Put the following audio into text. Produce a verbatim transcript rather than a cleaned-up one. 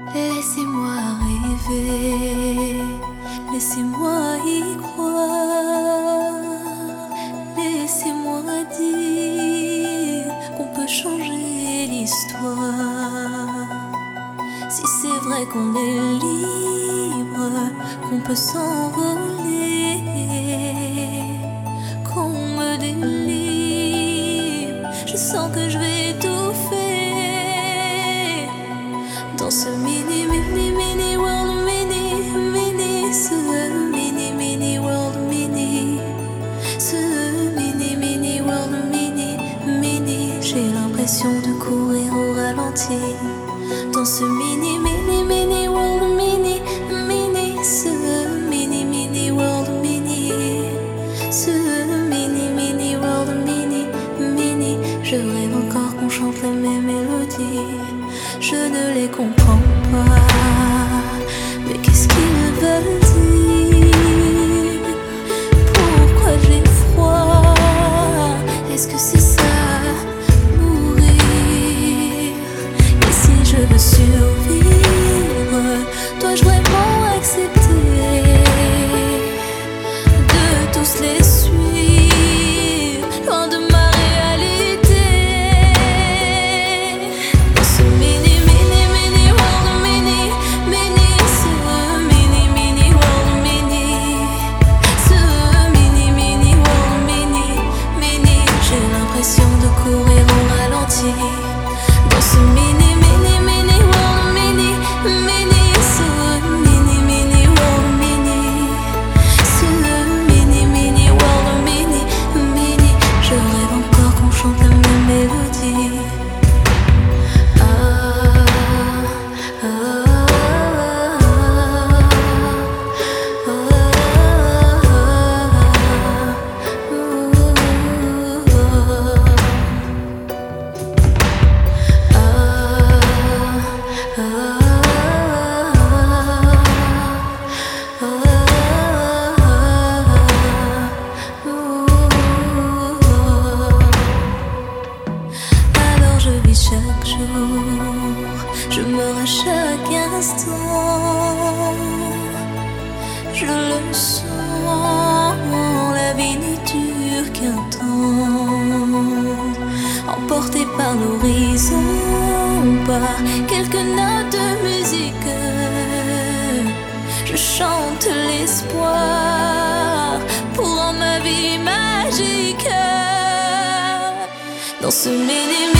Laissez-moi rêver, laissez-moi y croire, laissez-moi dire qu'on peut changer l'histoire. Si c'est vrai qu'on est libre, qu'on peut s'envoler, qu'on me délivre, je sens que je vais étouffer dans ce mini, mini, mini world, mini, mini, ce mini, mini world, mini, ce mini, mini world, mini, mini. J'ai l'impression de courir au ralenti dans ce mini, mini, mini world, mini, mini, ce mini, mini world, mini, ce mini, mini world, mini, mini. Je rêve encore qu'on chante les mêmes mélodies. Je ne les comprends pas, mais qu'est-ce qu'ils veulent dire? Pourquoi j'ai froid? Est-ce que c'est ça, mourir? Et si je veux survivre, dois-je vraiment accepter de tous les suivre, loin de ma réalité? Dans ce mini, mini, mini world, mini, mini, ce mini, mini world, mini, ce mini, mini world, mini, mini. J'ai l'impression de courir au ralenti dans ce mini, mini, mini world, mini, mini, ce mini, mini world, mini, ce mini, mini world, mini, mini. Je rêve encore qu'on chante la même mélodie. Ah, ah, ah, alors je vis chaque jour, je meurs à chaque instant. Je le sens, la vie ne dure qu'un temps. Emporté par l'horizon, par quelques notes de musique, je chante l'espoir pour rendre ma vie magique. Dans ce mini